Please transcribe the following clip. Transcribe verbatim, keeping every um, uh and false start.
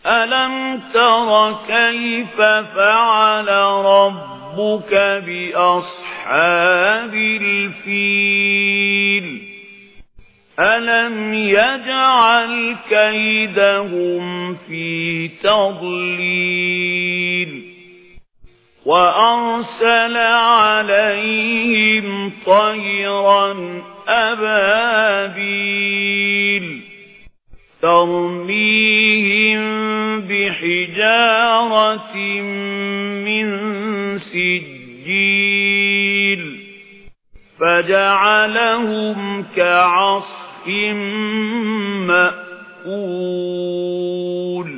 ألم تر كيف فعل ربك بأصحاب الفيل ألم يجعل كيدهم في تضليل وأرسل عليهم طيرا أبابيل ترميهم بحجارة من سجيل فجعلهم كعصف مأكول